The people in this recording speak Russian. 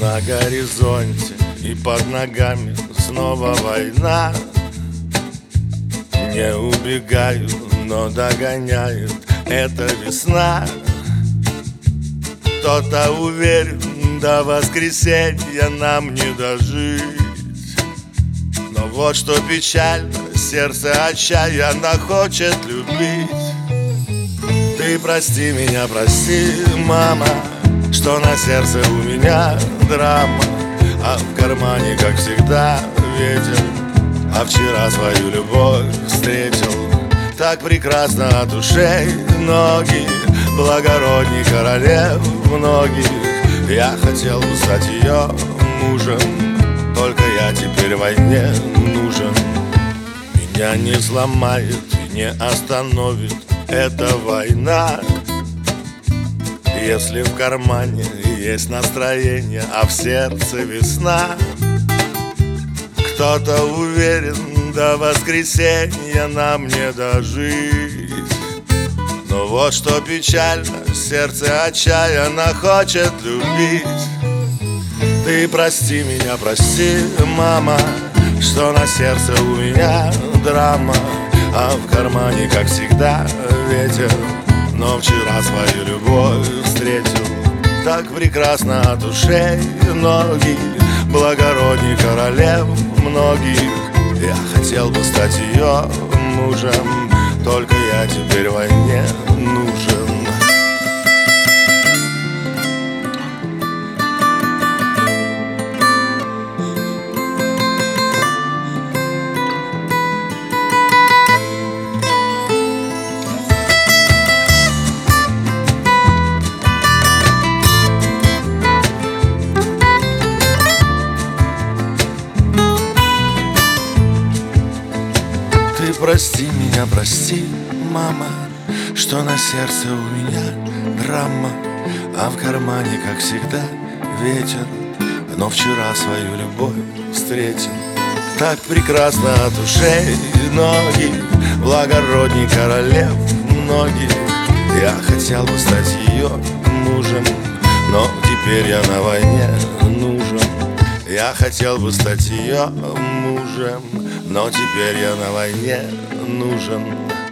На горизонте и под ногами снова война. Не убегаю, но догоняет эта весна. Кто-то уверен, до воскресенья нам не дожить. Но вот что печально, сердце отчаянно хочет любить. Ты прости меня, прости, мама, что на сердце у меня драма, а в кармане, как всегда, ветер. А вчера свою любовь встретил так прекрасно от ушей ноги, благородней королев многих. Я хотел бы стать ее мужем, только я теперь войне нужен. Меня не сломает и не остановит эта война, если в кармане есть настроение, а в сердце весна. Кто-то уверен, до воскресенья нам не дожить. Но вот что печально, сердце отчаянно хочет любить. Ты прости меня, прости, мама, что на сердце у меня драма, а в кармане, как всегда, ветер. Но вчера свою любовь встретил так прекрасно от ушей ноги, благородней королев многих. Я хотел бы стать ее мужем, только я теперь войне нужен. Прости меня, прости, мама, что на сердце у меня драма, а в кармане, как всегда, ветер. Но вчера свою любовь встретил так прекрасно от ушей ноги, благородней королев многих. Я хотел бы стать ее мужем, но теперь я на войне нужен. Я хотел бы стать ее мужем, но теперь я на войне нужен.